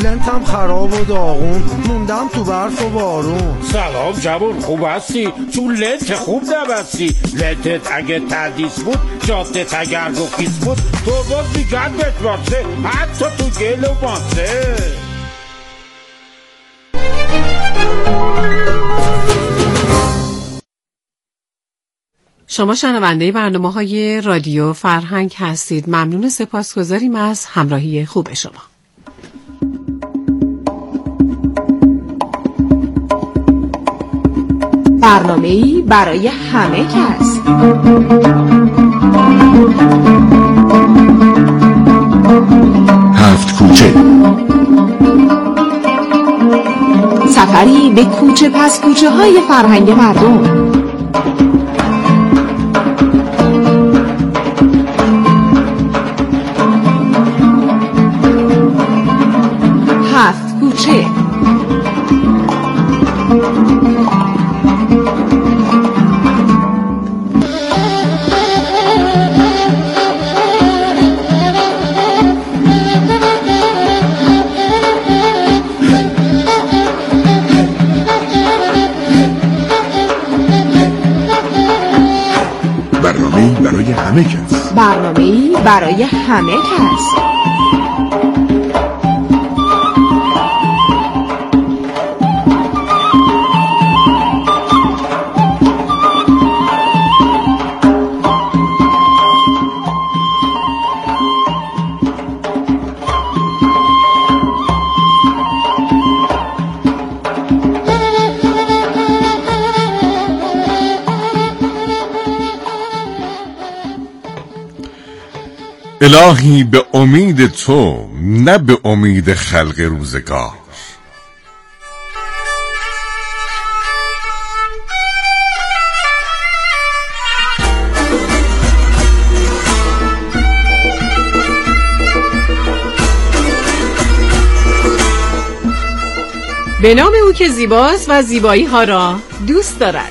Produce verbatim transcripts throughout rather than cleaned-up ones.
لنتم خراب و داغون، موندم تو برف و بارون. سلام جوون، خوب هستی؟ چون لنت خوب نبستی. لنتت اگه تردیس بود، جادت اگر رخیص بود، تو باز میگن بتواسه حتی تو گل و ماسه. شما شنونده برنامه‌های رادیو فرهنگ هستید. ممنون، سپاسگزاریم از همراهی خوب شما. برنامه‌ای برای همه کس. هفت کوچه، سفری به کوچه پس کوچه های فرهنگ مردم. هفت کوچه. برنامه‌ای برای همه کس. برنامه‌ای برای همه کس. الهی به امید تو، نه به امید خلق روزگار. به نام او که زیباست و زیبایی ها را دوست دارد.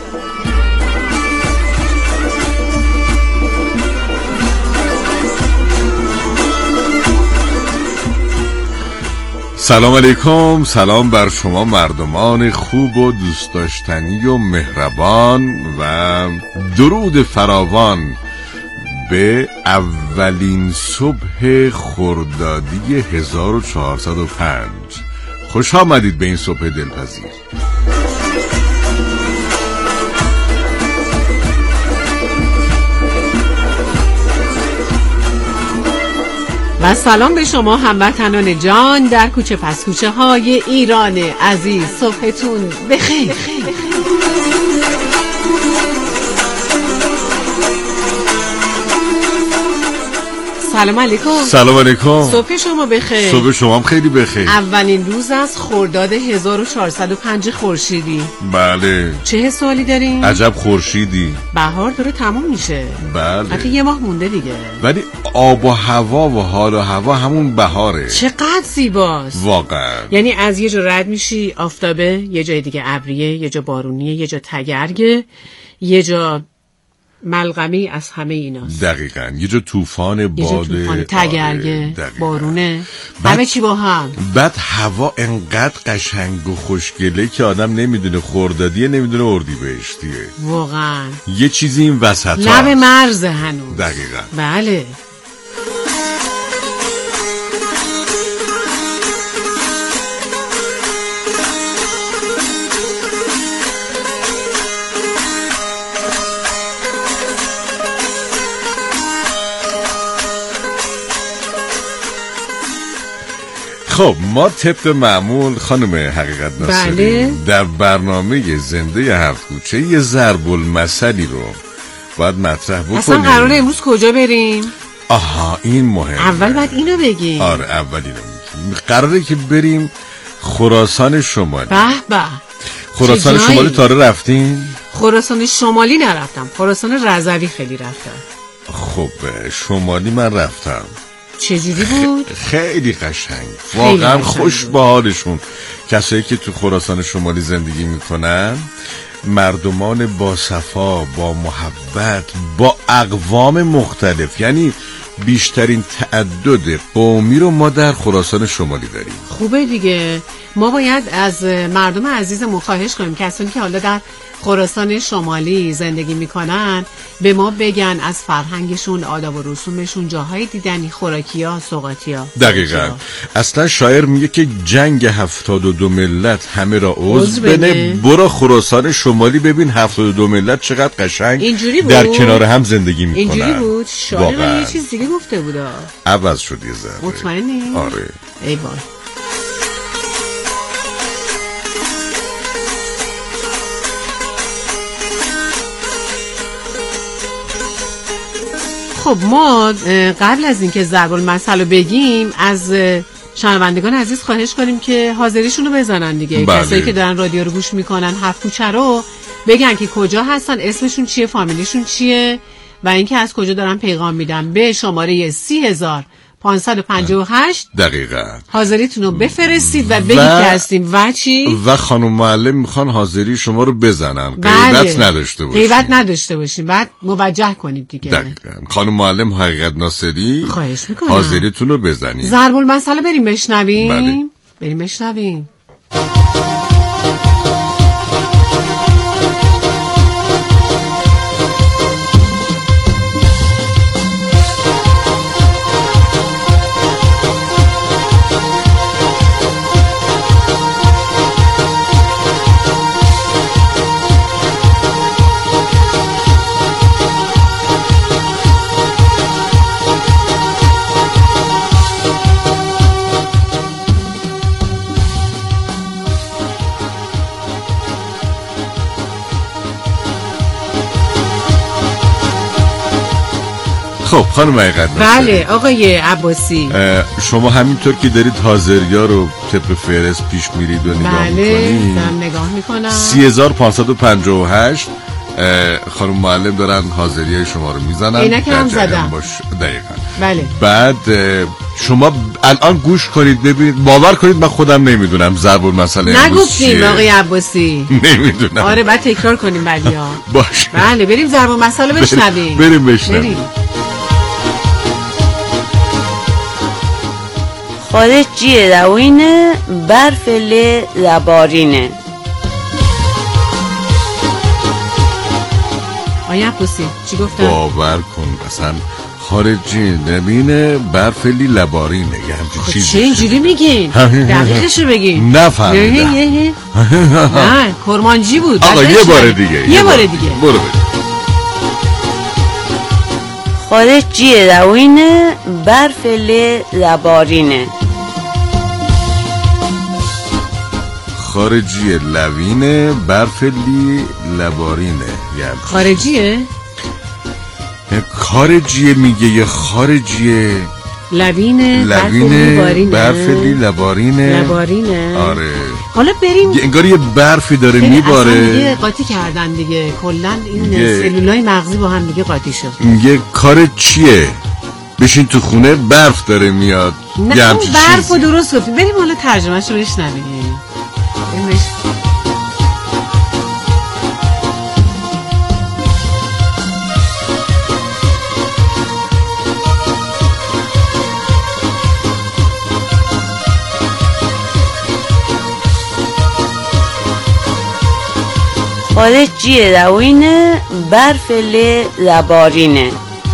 سلام علیکم، سلام بر شما مردمان خوب و دوست داشتنی و مهربان و درود فراوان به اولین صبح خردادی هزار و چهارصد و پنج. خوش آمدید به این صبح دلپذیر. و سلام به شما هموطنان جان در کوچه پس کوچه های ایران عزیز. صبحتون بخیر. سلام علیکم. سلام علیکم. صبح شما بخیر. صبح شما هم خیلی بخیر. اولین روز از خرداد هزار و چهارصد و پنج خورشیدی. بله. چه سوالی دارین؟ عجب خورشیدی. بهار داره تموم میشه. بله. حتی یه ماه مونده دیگه. ولی آب و هوا و حال و هوا همون بهاره. چقدر زیباست واقعا. یعنی از یه جا رد میشی آفتابه، یه جای دیگه ابریه، یه جا بارونیه، یه جا تگرگه، یه جا ملغمی از همه ایناست. دقیقاً. یه جا طوفان باده، طوفان تگرگه، بارونه، همه چی با هم. بعد هوا انقدر قشنگ و خوشگله که آدم نمیدونه خردادیه، نمیدونه اردیبهشتیه. واقعا یه چیزی این وسطا لب مرز هنوز. دقیقاً. بله. خب ما طبق معمول خانم حقیقت ناصری بله. در برنامه زنده هفت کوچه یه ضرب المثلی رو باید مطرح بکنیم. اصلا قراره امروز کجا بریم؟ آها این مهمه. اول باید اینو بگیم. آره اول اینو بگیم. قراره که بریم خراسان شمالی. به به. خراسان شمالی تاره رفتین؟ خراسان شمالی نرفتم، خراسان رضوی خیلی رفتم. خب شمالی من رفتم. چجوری بود؟ خیلی قشنگ، واقعا خوش به حالشون. کسایی که تو خراسان شمالی زندگی میکنن مردمان با صفا، با محبت، با اقوام مختلف. یعنی بیشترین تعدد قومی رو ما در خراسان شمالی داریم. خوبه دیگه. ما باید از مردم عزیزمون خواهش کنیم کسانی که حالا در خراسان شمالی زندگی میکنن به ما بگن از فرهنگشون، آداب و رسومشون، جاهای دیدنی، خوراکی‌ها، سوغاتی‌ها. دقیقاً. اصلا شاعر میگه که جنگ هفتاد و دو ملت همه را عضو بنه، برو خراسان شمالی ببین هفتاد و دو ملت چقدر قشنگ اینجوری بود. در کنار هم زندگی میکنن. اینجوری بود. شاعر من یه چیز دیگه گفته بود. عوض شد یه ذره. مطمئنی؟ آره. ای وای. خب ما قبل از اینکه ضرب المثل رو بگیم از شنوندگان عزیز خواهش کنیم که حاضریشون رو بزنن دیگه. بله. کسایی که دارن رادیو رو گوش میکنن هفت کوچه رو بگن که کجا هستن، اسمشون چیه، فامیلیشون چیه و اینکه از کجا دارن پیغام میدن به شماره سی هزار پانصد و پنجاه و هشت. دقیقاً. حاضریتون رو بفرستید و بگید که هستیم و چی؟ و خانم معلم میخوان حاضری شما رو بزنن. بله. غیبت نداشته باشیم. غیبت نداشته باشیم. بعد موجه کنید دیگه. دقیقاً. خانم معلم حقیقت ناصری خواهش میکنم حاضریتون رو بزنید. ضرب المثل بریم بشنویم. بله. بریم بشنویم. خب خانم حقیقت ناصری. بله آقای عباسی. شما همینطور که دارید حاضریا رو طبق فهرست پیش میرید و نگاه بله میکنید. بله نگاه میکنم. سی هزار پانصد و پنجاه و هشت خانم معلم دارن حاضریای شما رو میزنن. اینا که هم زدن. دقیقا. بله. بعد شما الان گوش کنید ببینید. باور کنید من خودم نمیدونم ضرب المثل نگفتیم آقای عباسی. نمیدونم. آره بعد تکرار کنیم بعدیا. باشه. بله بریم ضرب المثل رو بشنویم. بریم بشنویم. خارجی روینه برفل لبارینه. آیا عباسی چی گفتم؟ باور کن اصلا خارجی نبینه برفلی لبارینه یه همچین چیزی. چه اینجوری میگین؟ دقیقش رو بگین. نفهمیدم. نه کرمانجی بود. آقا یه بار دیگه. یه بار دیگه. برو برو. خارجی روینه برفل لبارینه. خارجی لوینه برفلی لبارینه. یعنی خارجیه؟ خارجیه میگه یه خارجیه لوینه لوینه برفلی لبارینه. لبارینه. آره. حالا بریم. انگار یه برفی داره میباره. اصلا دیگه قاطی کردن دیگه. کلن این سلولای مغزی با هم دیگه قاطی شد. میگه کار چیه؟ بشین تو خونه برف داره میاد. نه اون برف رو درست گفتیم. بریم حالا ترجمهش رو بشنویم. خارجی روینه برفل لبارینه.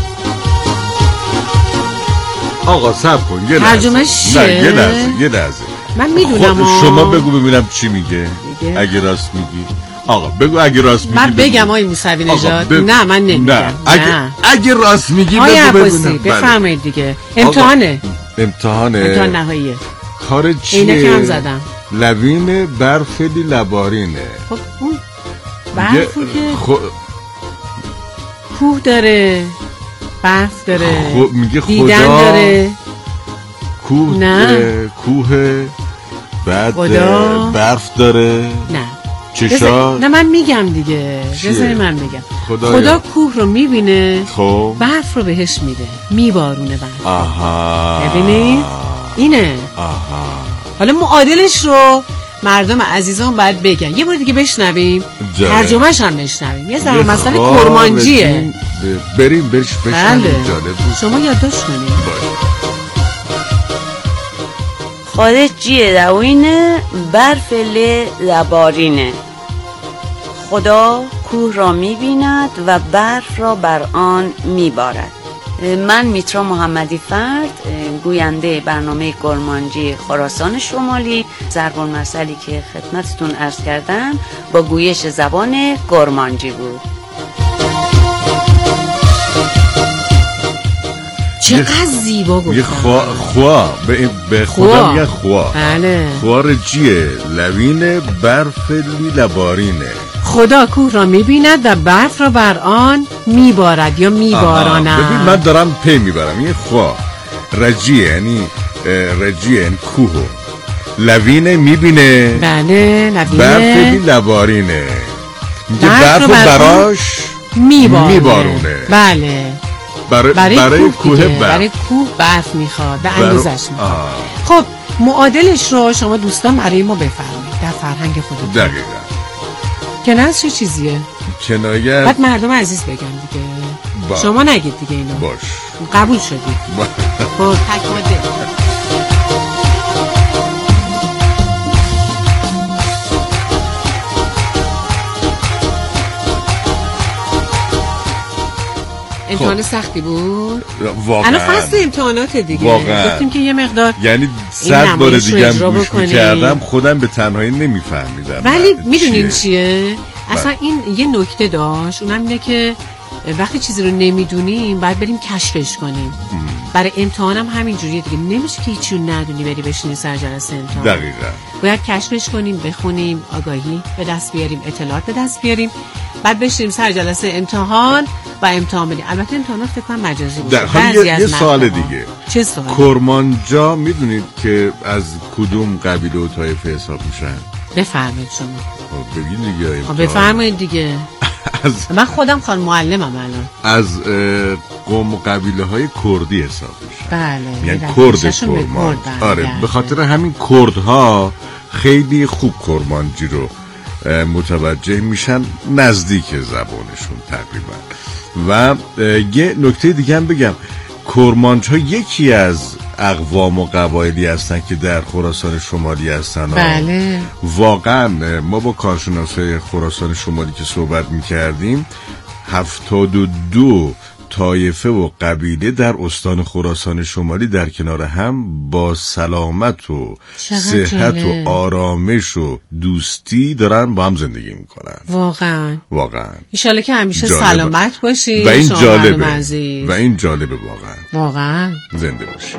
آقا صبر کن یه لحظه. ترجمهش چیه؟ نه یه لحظه یه لحظه. من میدونم. شما بگو ببینم چی میگه. دیگه؟ اگه راست میگی. آقا بگو اگه راست میگی. من بگم آقای موسوی نژاد. نه من نمیگم. نه اگه نه. اگه راست میگی بگو ببینم. بفرمایید دیگه. امتحانه. امتحانه. امتحان نهاییه. کار چیه؟ اینه که هم زدم. لوین برفلی لبارینه. خب اون برفو که خو... کوه داره، برف داره، خو... میگه خدا دیدن داره، کوه نه کوه بعد خدا برف داره، نه چشا. نه من میگم دیگه. بذاری من بگم. خدایا. خدا کوه رو میبینه، خب برف رو بهش میده، میبارونه برف. آها ببینید اینه. آها. حالا معادلش رو مردم عزیزان باید بگن. یه بار دیگه بشنویم، ترجمه‌ش هم بشنویم. یه ذره مثلا خواه کرمانجیه. بریم برش بشنویم. بله. جالب بود. شما یادداشت کنید. خارجی روینه برفل لبارینه. خدا کوه را می‌بیند و برف را بر آن می‌بارد. من میترا محمدی فرد، گوینده برنامه کرمانجی خراسان شمالی، ضرب المثلی که خدمتتون عرض کردم با گویش زبان کرمانجی بود. چقدر زیبا گفتم. یه خوا خوا به, به خدا میگه خوا. بله. خوارجیه لوین برفلی لبارینه. خدا کوه را میبیند و برف را بر آن میبارد یا میباراند. ببین من دارم پی میبرم. این خوا رجیه یعنی رجیه یعنی کوه. لوینه میبینه. بله لوینه. برفلی لبارینه میگه برف رو براش میبارونه. میبارونه. بله برای, برای, برای کوه, کوه برف. برای کوه برف میخواد به اندازش میخواد. خب معادلش رو شما دوستان برای ما بفرمایید در فرهنگ خودتون. دقیقاً. کنایه چه چیزیه؟ کنایه بعد مردم عزیز بگن دیگه. با. شما نگید دیگه اینو. باش. قبول شدی. با تک ماده. امتحان سختی بود؟ واقعا الان فصل امتحانات دیگه. واقعا گفتیم که یه مقدار یعنی صد بار دیگه هم گوش میکردم خودم به تنهایی نمیفهمیدم. ولی میدونین چیه؟ اصلا این یه نکته داشت، اونم اینه که وقتی چیزی رو نمیدونیم باید بریم کشفش کنیم. ام. برای امتحانم همین جوریه دیگه. نمیشه که هیچی رو ندونی بری بشینی سر جلسه امتحان. دقیقاً. باید کشفش کنیم، بخونیم، آگاهی به دست بیاریم، اطلاعات به دست بیاریم، بعد بشینیم سر جلسه امتحان و امتحان بدیم. البته امتحانات فکر کنم مجازی بود. حالا یه, یه سوال دیگه. چه سوالی؟ کرمانجا میدونید که از کدوم قبیله و طایفه حساب میشن؟ بفرمایید شما. بگید دیگه. بفرمایید دیگه. از من خودم خان معلمم الان. از قوم و قبیله های کردی حساب میشن. بله. یعنی کرد کرمان. آره به خاطر همین کردها خیلی خوب کرمانجی رو متوجه میشن، نزدیک زبانشون تقریبا. و یه نکته دیگه هم بگم، کرمانج ها یکی از اقوام و قبایلی هستن که در خراسان شمالی هستن. بله. واقعا ما با کارشناسای خراسان شمالی که صحبت میکردیم، هفتاد و دو طایفه و قبیله در استان خراسان شمالی در کنار هم با سلامت و صحت و آرامش و دوستی دارن با هم زندگی میکنن. واقعا واقعا انشالله که همیشه جالب. سلامت باشی و این جالبه و این جالبه واقعا واقعا زنده باشی.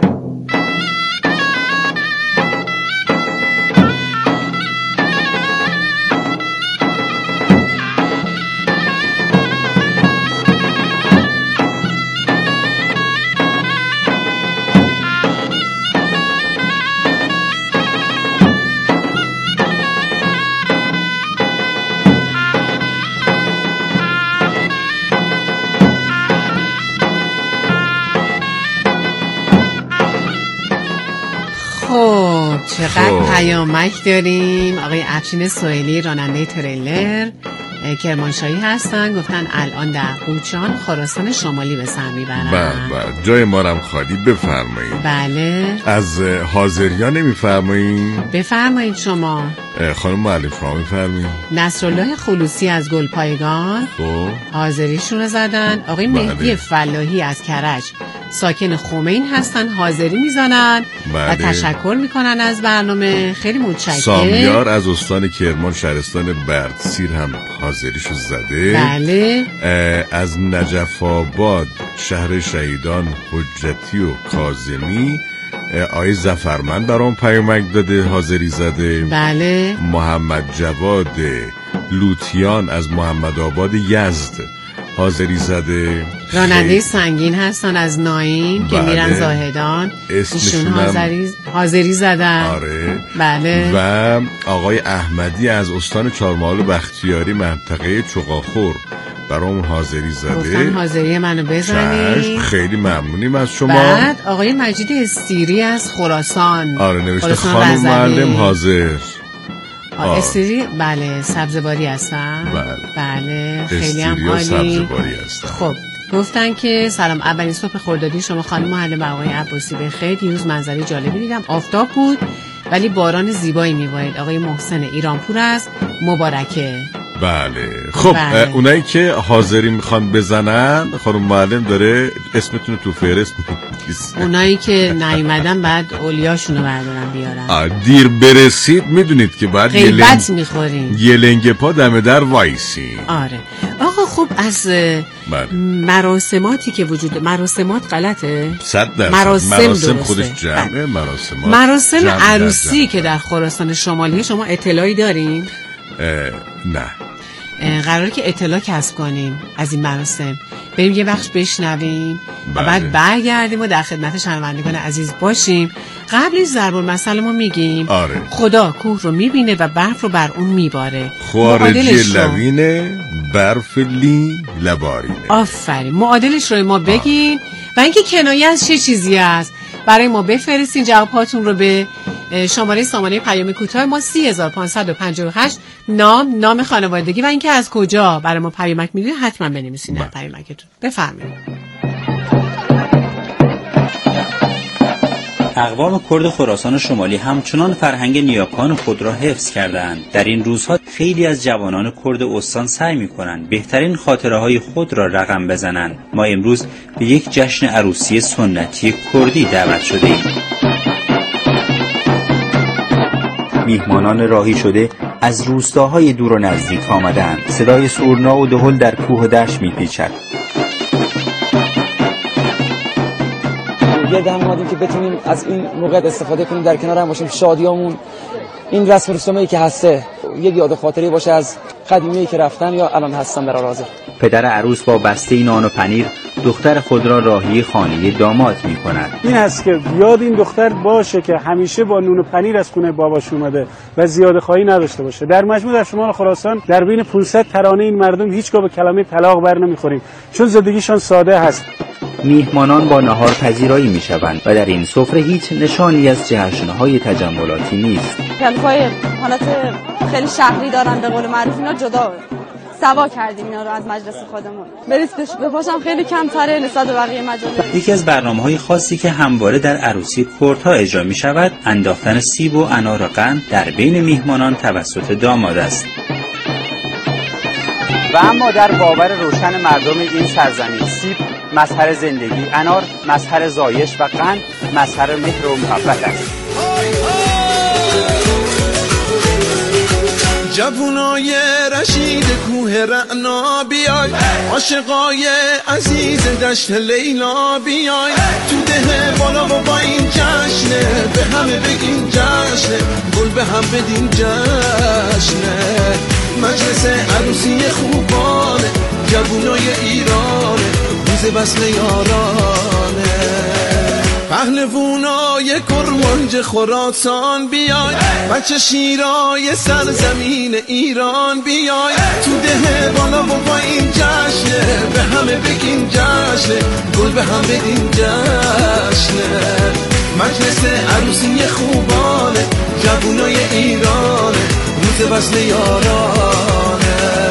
چقدر پیامک داریم. آقای افشین سهیلی راننده تریلر کرمانشاهی هستن، گفتن الان در قوچان خراسان شمالی به سر میبرن. بله جای ما هم خالی، بفرمایید. بله از حاضریان نمیفرمایید؟ بفرمایید شما. خانم معلم شما میفرمایید. نصرالله خلوصی از گلپایگان خب حاضریشون رو زدن. آقای بله. مهدی فلاحی از کرج ساکن خمین هستن، حاضری میزنن بله. و تشکر میکنن از برنامه. خیلی متشکرم. سامیار از استان کرمان شهرستان بردسیر هم حاضریشو زده. بله. از نجف آباد شهر شهیدان حجتی و کاظمی آقای ظفرمند برام پیامک داده، حاضری زده. بله. محمد جواد لوتیان از محمد آباد یزد حاضری زده. راننده سنگین هستن از ناین بله. که میرن زاهدان، ایشون حاضری حاضری زدن. آره بله. و آقای احمدی از استان چهارمحال و بختیاری منطقه چقاخور برام حاضری زده. گفتن حاضری منو بزنید. خیلی ممنونیم از شما. بعد آقای مجید استیری از خراسان. آره نوشته خانم معلم حاضر. استری بله سبزواری هستن. بله بله خیلی هم عالی. سبزواری هستن. خب گفتن که سلام، اولین صبح خردادی شما خانم معلم و آقای عباسی بخیر. دیروز منظره جالبی دیدم، آفتاب بود ولی باران زیبایی میبارید. آقای محسن ایرانپور از مبارکه. بله خب بله. اونایی که حاضری میخوان بزنن خانم معلم داره اسمتون تو فهرست می‌نویسه. اونایی که نیومدن بعد اولیاشونو بردارن بیارن. دیر برسید میدونید که بعد یه لنگ میخورین، یه لنگ پا دم در وایسی. آره آقا خب از بله. مراسماتی که وجود مراسمات غلطه؟ صد درصد مراسم, مراسم خودش جمعه. مراسمات مراسم جمع عروسی که در خراسان شمالی شما اطلاعی دارین؟ نه. قراره که اطلاع کسب کنیم از این مراسم، بریم یه بخش بشنویم بله. و بعد برگردیم و در خدمت شنوندگان عزیز باشیم. قبلش ضرب المثل ما میگیم آره. خدا کوه رو میبینه و برف رو بر اون میباره. خارجی لوینه برف لی لبارینه. آفرین، معادلش رو ما بگیم و اینکه کنایه از چه چیزی است برای ما بفرستین. جواباتون رو به شماره سامانه پیام کوتاه ما سه هزار و پانصد و پنجاه و هشت نام نام خانوادگی و اینکه از کجا برای ما پیامک میدید حتما بنویسین در پیامکتون. بفرمایید. اقوام کرد خراسان شمالی همچنان فرهنگ نیاکان خود را حفظ کرده‌اند. در این روزها خیلی از جوانان کرد استان سعی می‌کنند بهترین خاطره‌های خود را رقم بزنند. ما امروز به یک جشن عروسی سنتی کردی دعوت شده‌ایم. میهمانان راهی شده از روستاهای دور و نزدیک آمدند. صدای سورنا و دهل در کوه و دشت میپیچد. یه دم اومدیم که بتونیم از این موقع استفاده کنیم، در کنار هم باشیم، شادیامون این رسم و رسومایی که هسته یک یاد و خاطری باشه از قدیمی که رفتن یا الان هستن در حاضر. پدر عروس با بسته نان و پنیر دختر خود را راهی خانه داماد می کند. این است که یاد این دختر باشه که همیشه با نون و پنیر از خونه باباش اومده و زیاده خواهی نداشته باشه. در مجموع در شمال خراسان در بین پانصد ترانه این مردم هیچگاه به کلمه طلاق بر نمیخوریم چون زندگیشان ساده هست. میهمانان با نهار پذیرایی می شوند و در این سفره هیچ نشانی از جشن‌های تجملاتی نیست. کلفای حالت خیلی شهری دارن به قول معروف، اینا جدا سوا کردیم اینا رو از مجلس خودمون. بریز بپاشم خیلی کمتره نسبت به بقیه مجالس. یکی از برنامه‌های خاصی که همواره در عروسی کردها اجرا می شود انداختن سیب و انار و قند در بین میهمانان توسط داماد است. و اما در باور روشن مردم این سرزمین سیب مظهر زندگی، انار مظهر زایش و قند مظهر مهر و محبت است. جوونای رشید کوه رعنا بیای، عاشقای عزیز دشت لیلا بیای، تو ده بالا و با این جشنه به همه بگین جشنه، گل به هم بدین جشنه، مجلس عروسی خوبانه، جوونای ایرانه، روز وصل یارانه، پهلوونای کرمانج خراسان بیای، بچه شیرای سرزمین ایران بیای، تو ده بالا و با این جشنه به همه بگین جشنه، گل به هم بدین جشنه، مجلس عروسی خوبانه، جوونای ایرانه، روز وصل یارانه.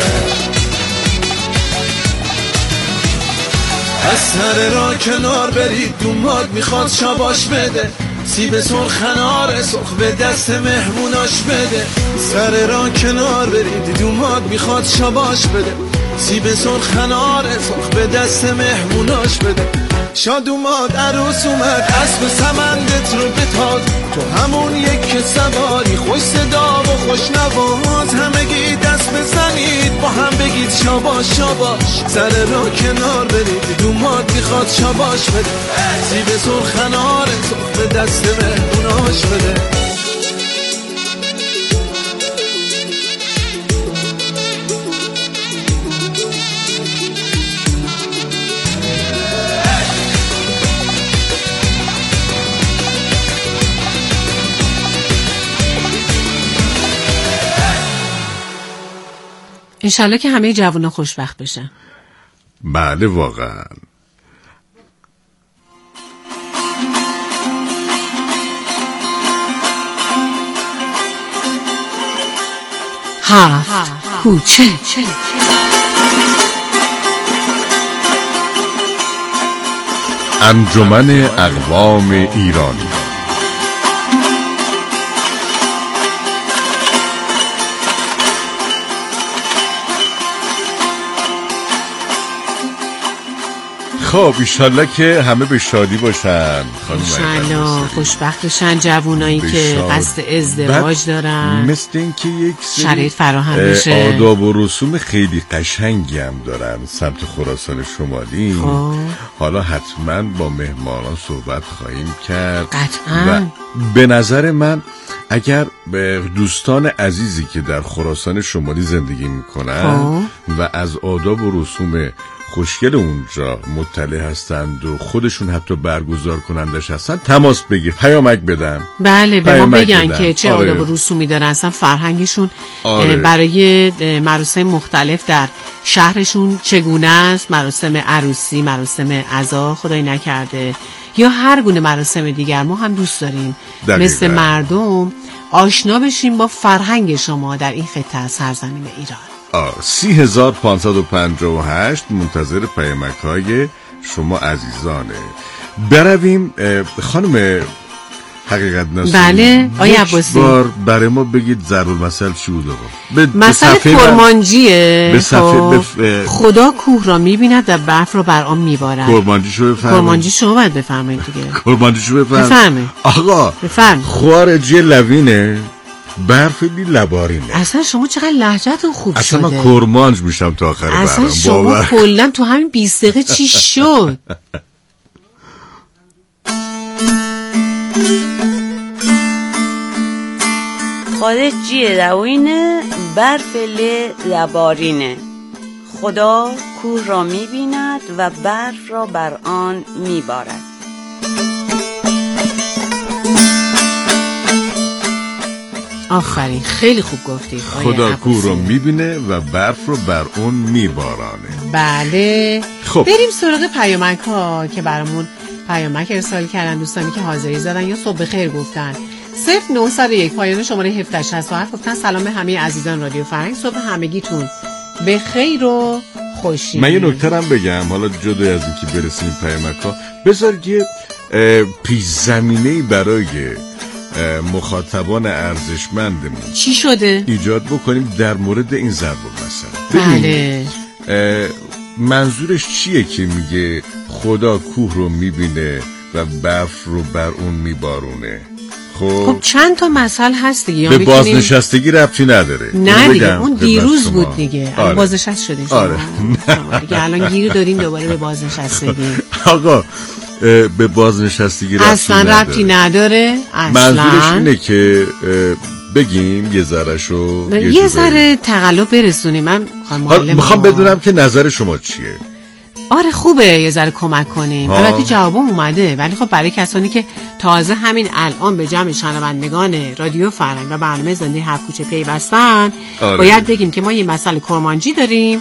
از سر را کنار برید دوماد میخواد شاباش بده، سیب سرخ انار سرخ به دست مهموناش بده، سر را کنار برید دوماد میخواد شاباش بده، سیب سرخ انار سرخ به دست مهموناش بده، شاد اومد عروس اومد اسب سمندت رو بتاز، تو همون یک سواری خوش صدا و خوش نواز، همگی دست بزنید با هم بگید شاباش شاباش، سر را کنار برید دوماد میخواد شاباش بده، سیب سرخ انار سرخ به دست مهموناش بده. انشالله که همه جوونا خوشبخت بشن. بله واقعا. هفت کوچه. انجمن اقوام ایرانی. خب ایشالله که همه به شادی باشن. ایشالله خوشبخت بشن جوونایی که قصد ازدواج دارن، مثل این که یک شرایط فراهم بشه. آداب و رسوم خیلی قشنگی هم دارن سمت خراسان شمالی. خب. حالا حتما با مهمانان صحبت خواهیم کرد. قطعا. و به نظر من اگر به دوستان عزیزی که در خراسان شمالی زندگی میکنن و از آداب و رسوم خوشگل اونجا مطلع هستند و خودشون حتی برگزار کنندش هستن، تماس بگیر، پیامک بدن. بله به ما بگن بدن. که چه آره. آداب و رسومی دارن، اصلا فرهنگشون آره. برای مراسم مختلف در شهرشون چگونه است، مراسم عروسی، مراسم عزا خدای نکرده یا هر گونه مراسم دیگر. ما هم دوست داریم دقیقا. مثل مردم آشنا بشیم با فرهنگ شما در این خطه از سرزمین ایران. سی هزار پانصد و پنجاه و هشت منتظر پیامک های شما عزیزانه. برویم خانم حقیقت ناصری. بله آیا عباسی بار برای ما بگید ضرور مثل چی بود آقا؟ مثل کرمانجیه. به صفحه بف... خدا کوه را میبیند و برف را بر آن میبارد. کرمانجی شو بفرمایید. کرمانجی شما باید بفرمایید دیگه. کرمانجی شو بفرمایید. بفرمایید آقا بفرمایید. خارجی لوینه، برف بی لبارینه. اصلا شما چقدر لهجه‌تون خوب اصلا شده. اصلا من کرمانج میشم تا آخر برام. اصلا شما کلا تو همین بیست دقیقه چی شد؟ خارجی روینه برف لبارینه. خدا کوه را می‌بیند و برف را بر آن می‌بارد. آفرین خیلی خوب گفتید. خدا کوه رو میبینه و برف رو بر اون میبارانه. بله. خب بریم سراغ پیامک ها که برامون پیامک ارسال کردن دوستانی که حاضری زدن یا صبح خیر گفتن. صفر نه صفر یک پایان شماره هفت شصت و هفت گفتن سلام همه عزیزان رادیو فرهنگ، صبح همگیتون به خیر و خوشی. من یه نکته هم بگم حالا جدا از اینکه برسیم پیامک ها، بذار یه پیش زمینه‌ای برای مخاطبان ارزشمندمون چی شده؟ ایجاد بکنیم در مورد این ضرب المثل. بله. منظورش چیه که میگه خدا کوه رو میبینه و برف رو بر اون میبارونه؟ خب خب چند تا مثل هست دیگه. به بازنشستگی ربطی نداره. نه دیگه اون دیروز بود دیگه. آره. بازنشست شدیم شما. آره. دیگه الان گیر داریم دوباره به بازنشستگی. آقا به بازنشستگی ربطی اصلا نداره. ربطی نداره. اصلا منظورش اینه که بگیم یه ذره شو یه, یه ذره تقلب برسونیم. من میخوام بدونم که نظر شما چیه. آره خوبه یه ذره کمک کنیم. البته جوابم اومده، ولی خب برای کسانی که تازه همین الان به جمع شنوندگان رادیو فرهنگ و برنامه زنده هفت کوچه پیوستن، آره. باید بگیم که ما یه مسئله کرمانجی داریم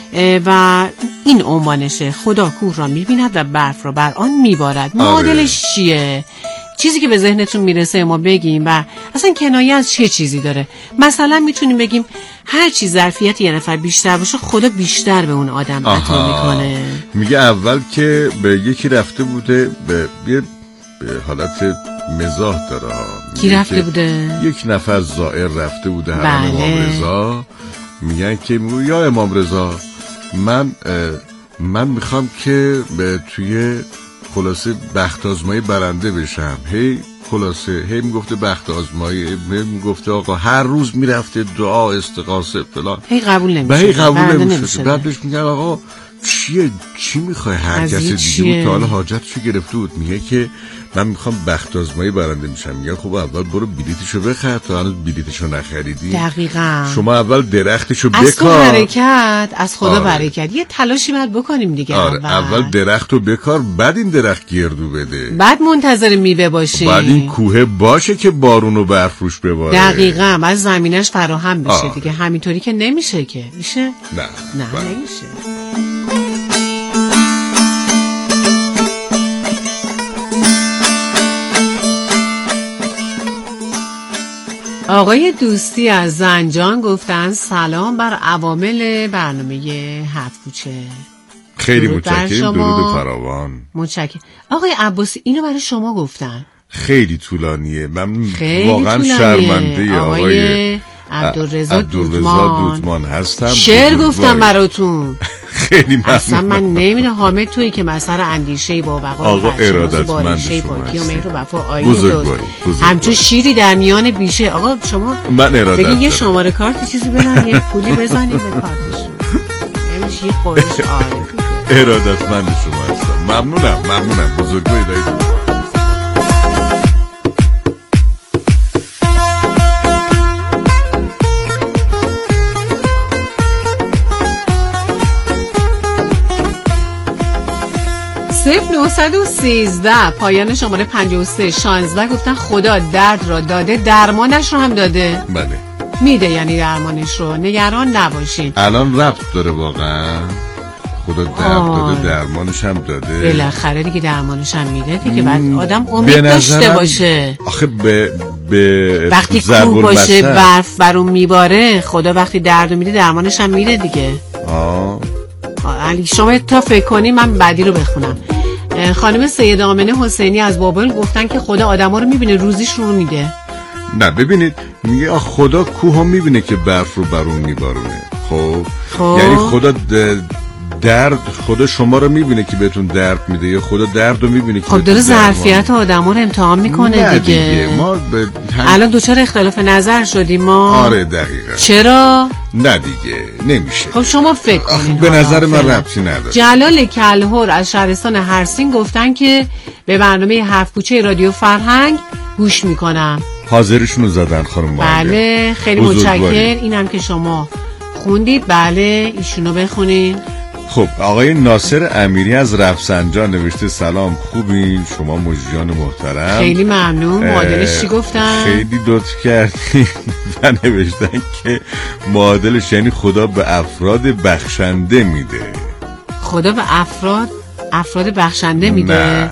و این عنوانشه: خدا کوه را میبیند و برف را بر آن میبارد. معادلش آره. چیه؟ چیزی که به ذهنتون میرسه ما بگیم و اصلا کنایه از چه چیزی داره. مثلا میتونیم بگیم هر چی ظرفیت یه نفر بیشتر باشه خدا بیشتر به اون آدم عطا میکنه. میگه اول که به یکی رفته بوده به یه حالت مزاح داره. کی رفته بوده؟ یک نفر زائر رفته بوده حرم بله. امام رضا. میگن که یا امام رضا من من میخوام که به توی خلاصه بخت آزمایی برنده بشم. هی خلاصه هی میگفته بخت آزمایی، هی میگفته آقا هر روز میرفته دعا استغاثه فلان، هی قبول نمیشه. هی قبول نمیشه. بعدش میگن آقا چیه چی میخوای؟ هر کس دیگه تا حالا حاجتشو گرفته بود. میگه که من میخوام بخت آزمایی برنده میشم. میگن خب اول برو بلیتشو بخر، تا هنوز بلیتشو نخریدی. دقیقاً. شما اول درختشو بکار. از تو حرکت از خدا آره. برکت. یه تلاشی باید بکنیم دیگه. آره. اول. اول درختو بکار، بعد این درخت گردو بده، بعد منتظر میوه باشی، بعد این کوه باشه که بارون و برف روش بباره. دقیقاً. بعد زمینش فراهم بشه آره. دیگه. همینطوری که نمیشه که. میشه؟ نه نه بله. نمیشه. آقای دوستی از زنجان گفتن سلام بر عوامل برنامه هفت کوچه. خیلی متشکرم. درود فراوان. متشکرم. آقای عباسی اینو برای شما گفتن. خیلی طولانیه. من واقعا شرمنده آقای عبدالرضا دودمان. دودمان هستم. شعر گفتم براتون. خیلی ممنون. اصلا من نمیدونم حامد تویی که مسئله اندیشه با وقار آقا ارادتمند شما پاکی و مهر و وفا آیین دوست همچون شیری در میان بیشه. آقا شما من ارادت بگین یه شماره کارت چیزی بدن یه پولی بزنیم به کارتشون نمیشه یه خورش آره. ارادتمند شما هستم. ممنونم ممنونم بزرگواری دارید. صفر نهصد و سیزده پایان شماره پنجاه و سه شانزده گفتن خدا درد را داده درمانش رو هم داده. بله میده یعنی درمانش رو، نگران نباشین. الان ربط داره واقعا. خدا درد داده درمانش هم داده. بالاخره دیگه درمانش هم میده دیگه. بعد آدم امید داشته باشه. آخه به به وقتی کوه باشه برف بر اون میباره خدا وقتی درد میده درمانش هم میده دیگه. آه علی شما تا فکر کنی من بعدی رو بخونم. خانم سید آمنه حسینی از بابل گفتن که خدا آدما رو میبینه روزیش رو میده. نه ببینید میگه خدا کوه میبینه که برف رو برون میبارونه. خب خب یعنی خدا درد خدا شما رو میبینه که بهتون درد میده یا خدا درد رو میبینه که خب داره ظرفیت آدما رو امتحان میکنه دیگه. دیگه ما به هم... الان دوچار اختلاف نظر شدیم ما. آره دقیقاً. چرا؟ نه دیگه نمیشه. خب شما فکر کنین. به نظر من ربطی نداره. جلال کلهر از شهرستان هرسین گفتن که به برنامه هفت کوچه رادیو فرهنگ گوش میکنم. حاضرشون رو زدن خانم. بله خیلی متشکرم. اینم که شما خوندید. بله ایشونو بخونین. خب آقای ناصر امیری از رفسنجان نوشته سلام خوبین شما مجریان محترم. خیلی ممنون. معادلش چی گفتن؟ خیلی لطف کردین و نوشتن که معادلش یعنی خدا به افراد بخشنده میده. خدا به افراد افراد بخشنده میده؟ نه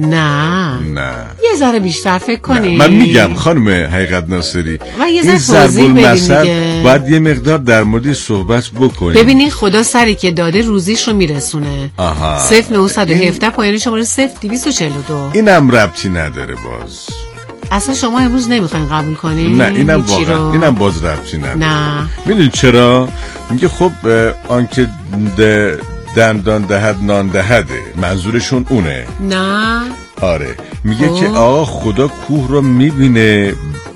نه نه یه ذره بیشتر فکر کنید. من میگم خانم حقیقت ناصری و یه ذره توضیح بدین دیگه. باید یه مقدار در مورد صحبت بکنیم. ببینید خدا سری که داده روزیش رو میرسونه. آها صفر نهصد و هفده پایان شماره صفر دویست و چهل و دو. اینم ربطی نداره باز. اصلا شما امروز نمیخواین قبول کنین؟ نه اینم واقعا اینم باز ربطی نداره. نه میدونید چرا؟ میگه خب آنکه ده دندان دهد نان دهده منظورشون اونه. نه آره میگه او. که آقا خدا کوه رو میبینه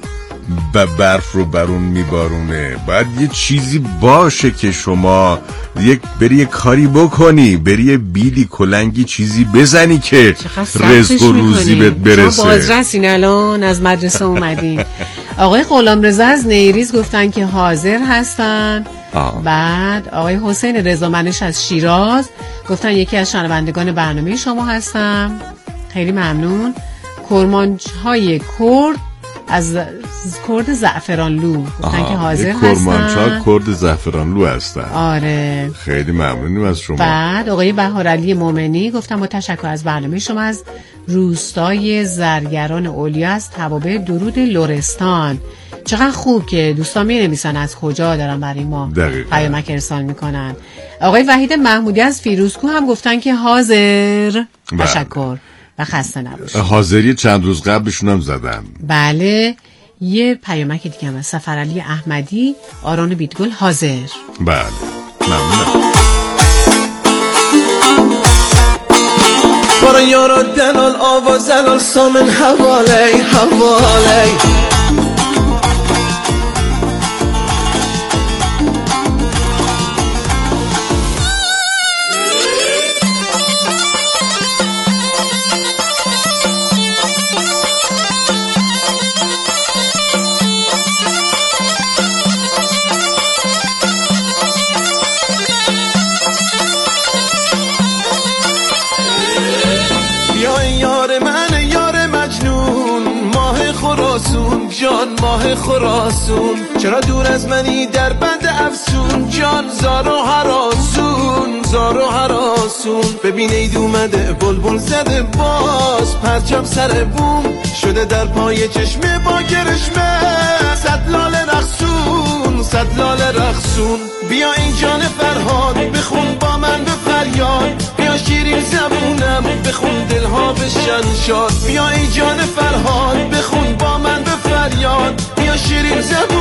و برف رو برون میبارونه. باید یه چیزی باشه که شما یک بری یه کاری بکنی، بری یه بیلی کلنگی چیزی بزنی که رزق و روزی بهت برسه. شما بازرسین الان از مدرسه اومدین. آقای غلامرضا از نیریز گفتن که حاضر هستن. آه. بعد آقای حسین رضامنش از شیراز گفتن یکی از شنوندگان برنامه شما هستم. خیلی ممنون. کرمانچهای کرد از کرد زعفرانلو گفتن که حاضر هستن. کرمانچها کرد زعفرانلو هستن. آره خیلی ممنونیم از شما. بعد آقای بهارعلی مومنی گفتن با تشکر از برنامه شما از روستای زرگران اولیا از توابع درود لرستان. چقدر خوب که دوستان می نویسن از کجا دارن برای ما پیامک ارسال میکنن. آقای وحید محمودی از فیروزکو هم گفتن که حاضر. تشکر و خسته نباشید. حاضری چند روز قبلشون هم زدن. بله یه پیامک دیگه هم از سفرعلی احمدی آرون بیتگل حاضر. بله ممنونم. برای یارا دلال آواز زلال سامن حوالی حوالی جان ماه خراسون، چرا دور از منی در بند افسون جان زار و هراسون، زار و هراسون. ببین عید اومده بلبل زده باز، پرچم سر بوم شده در پای چشمه با گرشمه، صد لاله رقصون، صد لاله رقصون. بیا این جان فرهاد بخون با من به فریاد، بیا شیرین زبونم بخون دلها بشن شاد. بیا این جان فرهاد بخون با من به فریاد، بیا شیرین زبونم